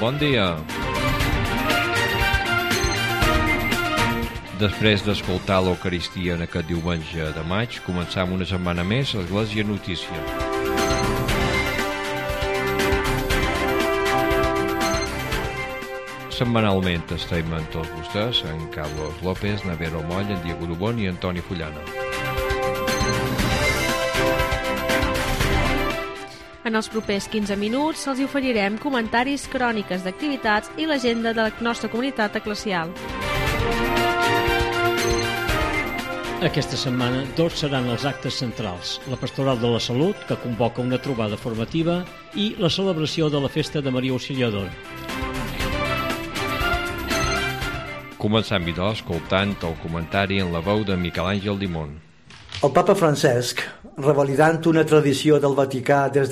bon dia. Després d'escoltar l'Eucaristia en aquest diumenge de maig, començam una setmana més a l'Església Notícia. Setmanalment estem amb tots vostès, en Carlos López, Navero Moll, en Diego Dubón i Antoni Fullana. En els propers 15 minuts els oferirem comentaris, cròniques d'activitats i l'agenda de la nostra comunitat eclesial. Aquesta setmana dos seran els actes centrals: la Pastoral de la Salut, que convoca una trobada formativa, i la celebració de la Festa de Maria Auxiliadora. Començam, doncs, escoltant el comentari en la veu de Miquel Àngel Dimon. El papa Francesc, revalidant una tradició del Vaticà des de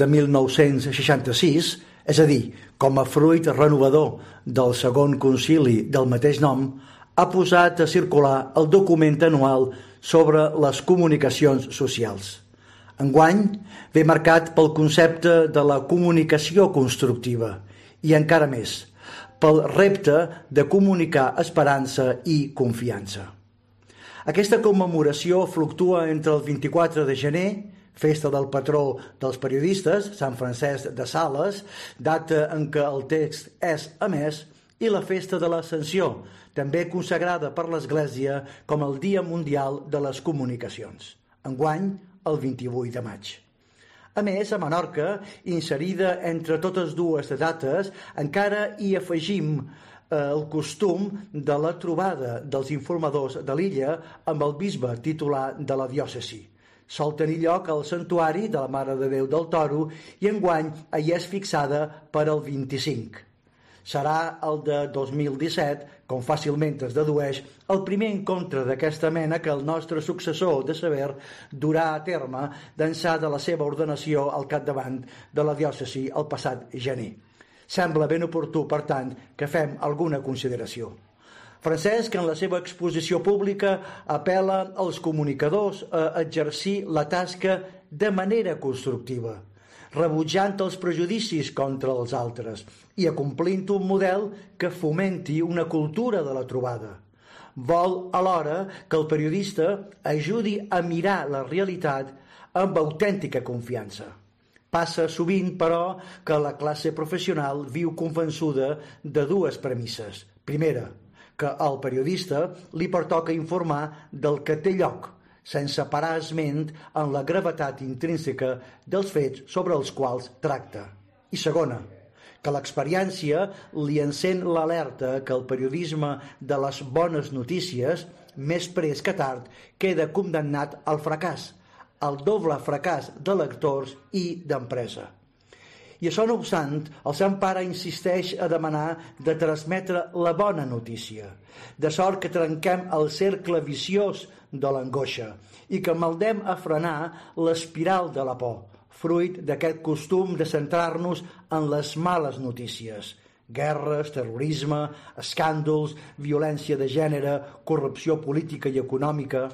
1966, és a dir, com a fruit renovador del segon concili del mateix nom, ha posat a circular el document anual sobre les comunicacions socials. Enguany ve marcat pel concepte de la comunicació constructiva i encara més, pel repte de comunicar esperança i confiança. Aquesta commemoració fluctua entre el 24 de gener, festa del patró dels periodistes, Sant Francesc de Sales, data en què el text és emès, i la festa de l'Ascensió, també consagrada per l'Església com el Dia Mundial de les Comunicacions, enguany el 28 de maig. A més, a Menorca, inserida entre totes dues dates, encara hi afegim el costum de la trobada dels informadors de l'illa amb el bisbe titular de la diòcesi. Sol tenir lloc al Santuari de la Mare de Déu del Toro i enguany hi és fixada per al 25. Serà el de 2017, com fàcilment es dedueix, el primer encontre d'aquesta mena que el nostre successor de saber durà a terme d'ençà de la seva ordenació al capdavant de la diòcesi el passat gener. Sembla ben oportú, per tant, que fem alguna consideració. Francesc, en la seva exposició pública, apel·la als comunicadors a exercir la tasca de manera constructiva, rebutjant els prejudicis contra els altres i acomplint un model que fomenti una cultura de la trobada. Vol, alhora, que el periodista ajudi a mirar la realitat amb autèntica confiança. Passa sovint, però, que la classe professional viu convençuda de dues premisses. Primera, que al periodista li pertoca informar del que té lloc, sense parar esment en la gravetat intrínseca dels fets sobre els quals tracta. I segona, que l'experiència li encén l'alerta que el periodisme de les bones notícies, més prest que tard, queda condemnat al fracàs, el doble fracàs de lectors i d'empresa. I això no obstant, el Sant Pare insisteix a demanar de transmetre la bona notícia, de sort que trenquem el cercle viciós de l'angoixa i que maldem a frenar l'espiral de la por, fruit d'aquest costum de centrar-nos en les males notícies: guerres, terrorisme, escàndols, violència de gènere, corrupció política i econòmica.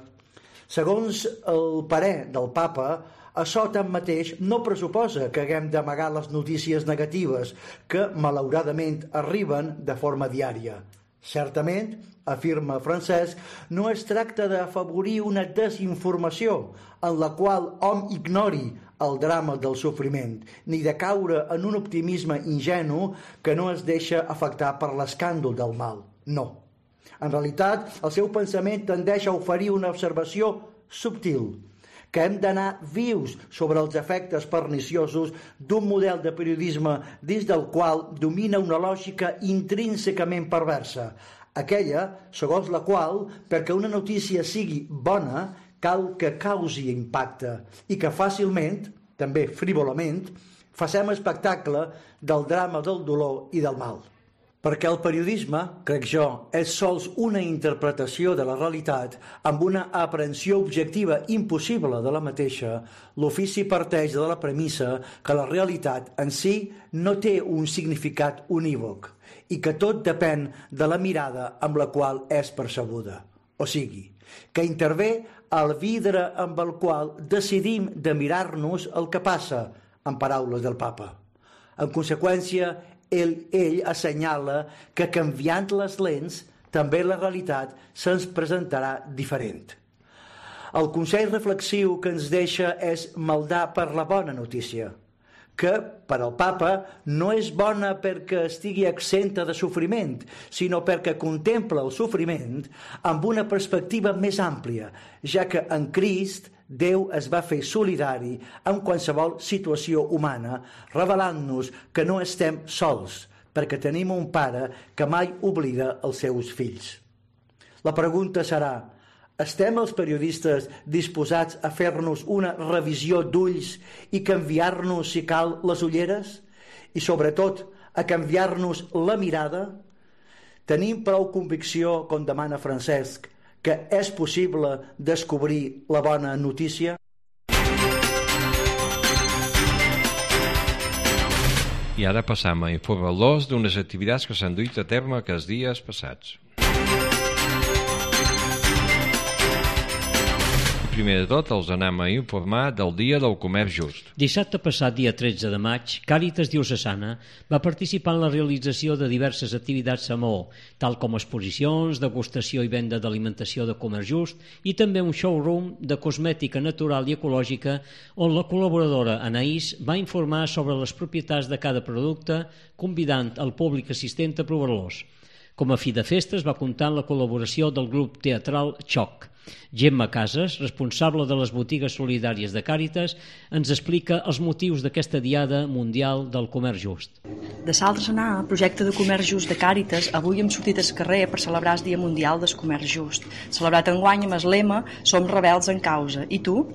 Segons el parer del papa, això tanmateix no pressuposa que haguem d'amagar les notícies negatives que, malauradament, arriben de forma diària. Certament, afirma Francesc, no es tracta d'afavorir una desinformació en la qual hom ignori el drama del sofriment, ni de caure en un optimisme ingenu que no es deixa afectar per l'escàndol del mal. No. En realitat, el seu pensament tendeix a oferir una observació subtil, que hem d'anar vius sobre els efectes perniciosos d'un model de periodisme dins del qual domina una lògica intrínsecament perversa, aquella segons la qual, perquè una notícia sigui bona, cal que causi impacte i que fàcilment, també frívolament, facem espectacle del drama del dolor i del mal. Perquè el periodisme, crec jo, és sols una interpretació de la realitat amb una aprehensió objectiva impossible de la mateixa, l'ofici parteix de la premissa que la realitat en si no té un significat unívoc i que tot depèn de la mirada amb la qual és percebuda. O sigui, que intervé el vidre amb el qual decidim de mirar-nos el que passa, en paraules del papa. En conseqüència, ell assenyala que canviant les lents també la realitat se'ns presentarà diferent. El consell reflexiu que ens deixa és maldar per la bona notícia, que per al papa no és bona perquè estigui exenta de sofriment, sinó perquè contempla el sofriment amb una perspectiva més àmplia, ja que en Crist Déu es va fer solidari amb qualsevol situació humana, revelant-nos que no estem sols, perquè tenim un pare que mai oblida els seus fills. La pregunta serà: estem els periodistes disposats a fer-nos una revisió d'ulls i canviar-nos, si cal, les ulleres? I, sobretot, a canviar-nos la mirada? Tenim prou convicció, com demana Francesc, que és possible descobrir la bona notícia? I ara passam a informar-los d'unes activitats que s'han duit a terme aquests dies passats. Primer de tot, els anem a informar del Dia del Comerç Just. Dissabte passat, dia 13 de maig, Càritas Diocesana va participar en la realització de diverses activitats a Maó, tal com exposicions, degustació i venda d'alimentació de comerç just i també un showroom de cosmètica natural i ecològica on la col·laboradora Anaïs va informar sobre les propietats de cada producte, convidant el públic assistent a provar-los. Com a fi de festes va comptar amb la col·laboració del grup teatral Xoc. Gemma Casas, responsable de les botigues solidàries de Càritas, ens explica els motius d'aquesta Diada Mundial del Comerç Just. De Saltres anar al projecte de Comerç Just de Càritas, avui hem sortit al carrer per celebrar el Dia Mundial del Comerç Just, celebrat enguany amb el lema Som rebels en causa. I tu?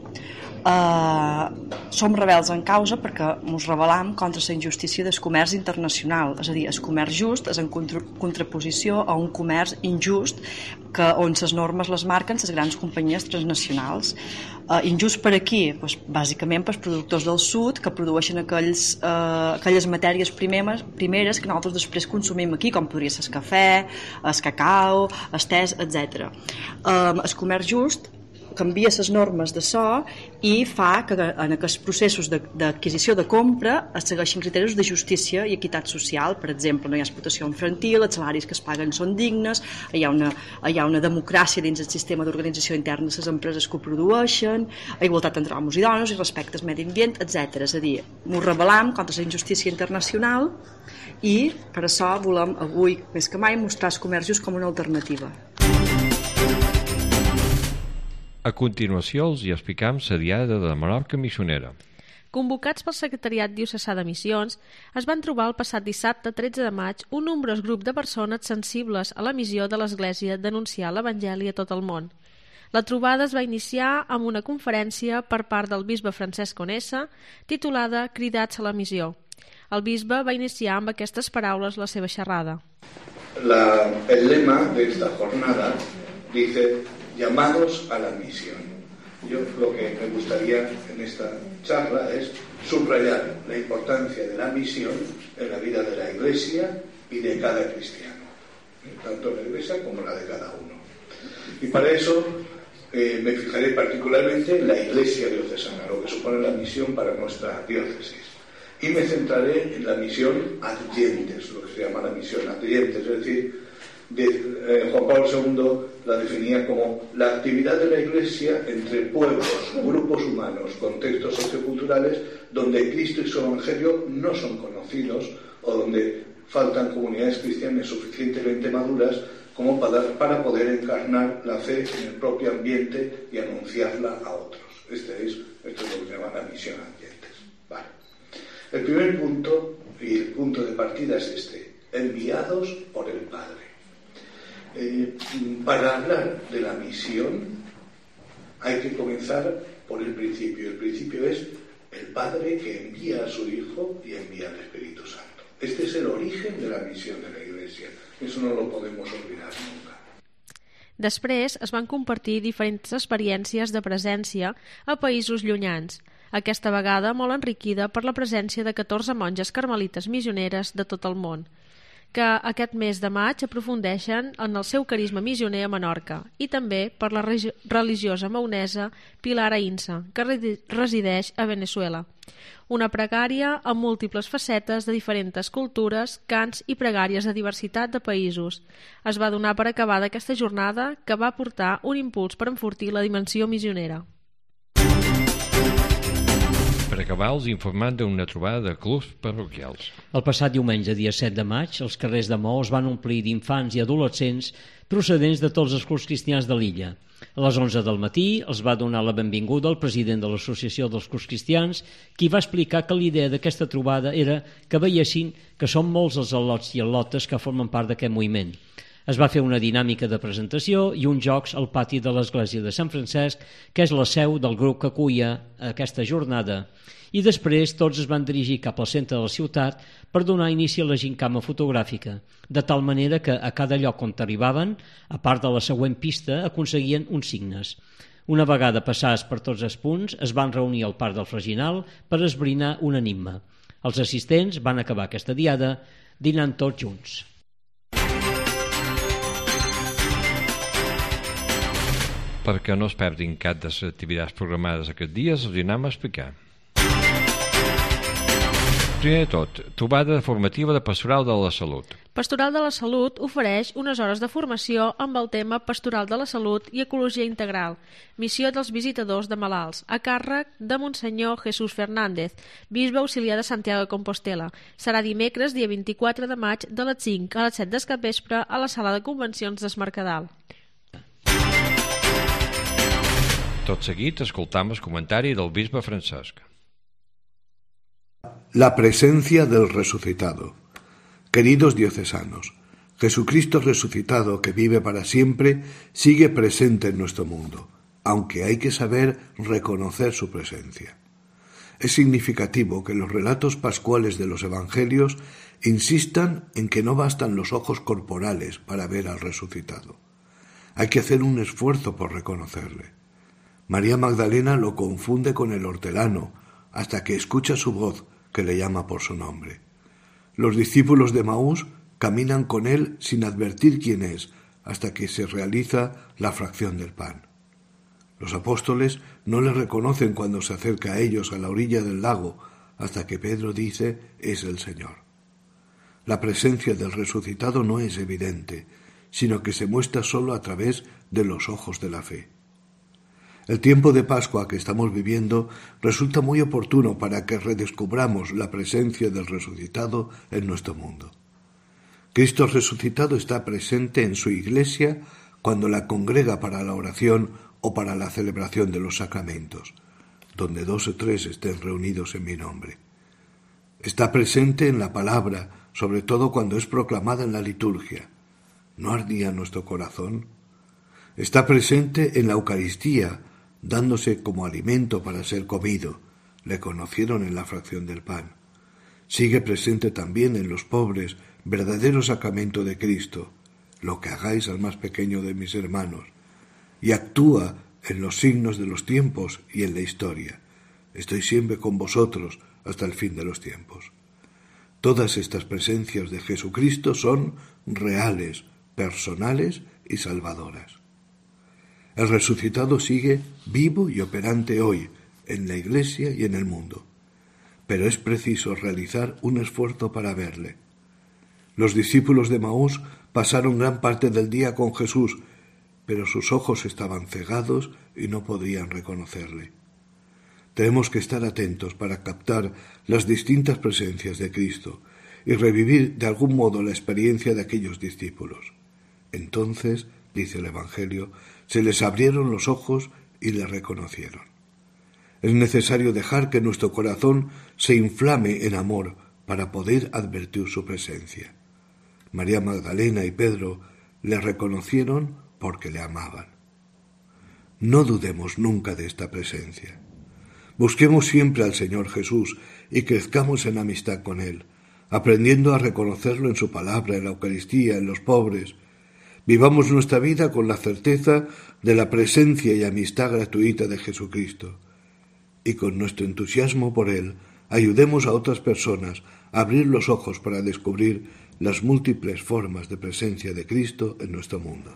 Som rebels en causa perquè ens rebel·lam contra la injustícia del comerç internacional, és a dir, el comerç just és en contraposició a un comerç injust on les normes les marquen les grans companyies transnacionals. Injust per aquí? Pues, bàsicament pels productors del sud que produeixen aquelles matèries primeres que nosaltres després consumim aquí, com podria ser el cafè, el cacau, el te, etc. El comerç just canvia les normes de so i fa que en aquests processos d'adquisició de compra es segueixin criteris de justícia i equitat social. Per exemple, no hi ha explotació infantil, els salaris que es paguen són dignes, hi ha una democràcia dins el sistema d'organització interna de les empreses que ho produeixen, igualtat entre homes i dones i respecte al medi ambient, etc. És a dir, ens rebel·lam contra la injustícia internacional i per això volem avui, més que mai, mostrar els comerços com una alternativa. A continuació els hi explicam la Diada de Menorca Missionera. Convocats pel Secretariat Diocesà de Missions, es van trobar el passat dissabte 13 de maig un nombrós grup de persones sensibles a la missió de l'Església d'anunciar l'Evangeli a tot el món. La trobada es va iniciar amb una conferència per part del bisbe Francesc Onessa titulada Cridats a la missió. El bisbe va iniciar amb aquestes paraules la seva xerrada. El lema de esta jornada dice: llamados a la misión. Yo lo que me gustaría en esta charla es subrayar la importancia de la misión en la vida de la Iglesia y de cada cristiano, tanto la Iglesia como la de cada uno. Y para eso me fijaré particularmente en la Iglesia diocesana, lo que supone la misión para nuestra diócesis. Y me centraré en la misión adyentes, lo que se llama la misión adyentes, es decir, Juan Pablo II la definía como la actividad de la Iglesia entre pueblos, grupos humanos, contextos socioculturales donde Cristo y su Evangelio no son conocidos o donde faltan comunidades cristianas suficientemente maduras como para poder encarnar la fe en el propio ambiente y anunciarla a otros. Esto es lo que se llama la misión adyentes. Vale. El primer punto y el punto de partida es este: enviados por el Padre. Para hablar de la misión hay que comenzar por el principio. El principio es el Padre que envía a su Hijo y envía al Espíritu Santo. Este es el origen de la misión de la Iglesia. Eso no lo podemos olvidar nunca. Després es van compartir diferents experiències de presència a països llunyans, aquesta vegada molt enriquida per la presència de 14 monges carmelites missioneres de tot el món. que aquest mes de maig aprofundeixen en el seu carisma missioner a Menorca i també per la religiosa maonesa Pilar Aïnsa, que resideix a Veneçuela. Una pregària amb múltiples facetes de diferents cultures, cants i pregàries de diversitat de països. Es va donar per acabada aquesta jornada que va portar un impuls per enfortir la dimensió missionera. Per acabar, els informant d'una trobada de clubs parroquials. El passat diumenge, dia 7 de maig, els carrers de Maó es van omplir d'infants i adolescents procedents de tots els clubs cristians de l'illa. A les 11 del matí els va donar la benvinguda el president de l'Associació dels Clubs Cristians, qui va explicar que l'idea d'aquesta trobada era que veiessin que són molts els al·lots i al·lotes que formen part d'aquest moviment. Es va fer una dinàmica de presentació i uns jocs al pati de l'església de Sant Francesc, que és la seu del grup que aculla aquesta jornada. I després tots es van dirigir cap al centre de la ciutat per donar inici a la gincama fotogràfica, de tal manera que a cada lloc on arribaven, a part de la següent pista, aconseguien uns signes. Una vegada passats per tots els punts, es van reunir al Parc del Freginal per esbrinar un enigma. Els assistents van acabar aquesta diada dinant tots junts. Perquè no es perdin cap de les activitats programades aquests dies, els anem a explicar. Primer de tot, trobada formativa de Pastoral de la Salut. Pastoral de la Salut ofereix unes hores de formació amb el tema Pastoral de la Salut i Ecologia Integral, missió dels visitadors de malalts, a càrrec de Monsenyor Jesús Fernández, bisbe auxiliar de Santiago de Compostela. Serà dimecres, dia 24 de maig, de les 5 a les 7 del capvespre a la sala de convencions d'Es Mercadal. Tot seguit, escoltam el comentari del bisbe Francesc. La presencia del resucitado. Queridos diocesanos, Jesucristo resucitado, que vive para siempre, sigue presente en nuestro mundo, aunque hay que saber reconocer su presencia. Es significativo que los relatos pascuales de los evangelios insistan en que no bastan los ojos corporales para ver al resucitado. Hay que hacer un esfuerzo por reconocerle. María Magdalena lo confunde con el hortelano, hasta que escucha su voz que le llama por su nombre. Los discípulos de Emaús caminan con él sin advertir quién es, hasta que se realiza la fracción del pan. Los apóstoles no le reconocen cuando se acerca a ellos a la orilla del lago, hasta que Pedro dice: es el Señor. La presencia del resucitado no es evidente, sino que se muestra solo a través de los ojos de la fe. El tiempo de Pascua que estamos viviendo resulta muy oportuno para que redescubramos la presencia del resucitado en nuestro mundo. Cristo resucitado está presente en su Iglesia cuando la congrega para la oración o para la celebración de los sacramentos, donde 2 o 3 estén reunidos en mi nombre. Está presente en la palabra, sobre todo cuando es proclamada en la liturgia. ¿No ardía nuestro corazón? Está presente en la Eucaristía, dándose como alimento para ser comido. Le conocieron en la fracción del pan. Sigue presente también en los pobres, verdadero sacramento de Cristo, lo que hagáis al más pequeño de mis hermanos, y actúa en los signos de los tiempos y en la historia. Estoy siempre con vosotros hasta el fin de los tiempos. Todas estas presencias de Jesucristo son reales, personales y salvadoras. El resucitado sigue vivo y operante hoy, en la Iglesia y en el mundo. Pero es preciso realizar un esfuerzo para verle. Los discípulos de Emaús pasaron gran parte del día con Jesús, pero sus ojos estaban cegados y no podían reconocerle. Tenemos que estar atentos para captar las distintas presencias de Cristo y revivir de algún modo la experiencia de aquellos discípulos. Entonces, dice el Evangelio, se les abrieron los ojos y le reconocieron. Es necesario dejar que nuestro corazón se inflame en amor para poder advertir su presencia. María Magdalena y Pedro le reconocieron porque le amaban. No dudemos nunca de esta presencia. Busquemos siempre al Señor Jesús y crezcamos en amistad con Él, aprendiendo a reconocerlo en su palabra, en la Eucaristía, en los pobres. Vivamos nuestra vida con la certeza de la presencia y amistad gratuita de Jesucristo. Y con nuestro entusiasmo por Él, ayudemos a otras personas a abrir los ojos para descubrir las múltiples formas de presencia de Cristo en nuestro mundo.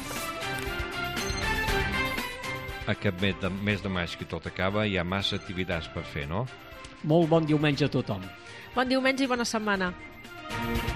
Aquest mes de maig que tot acaba hi ha massa activitats per fer, no? Molt bon diumenge a tothom. Bon diumenge i bona setmana.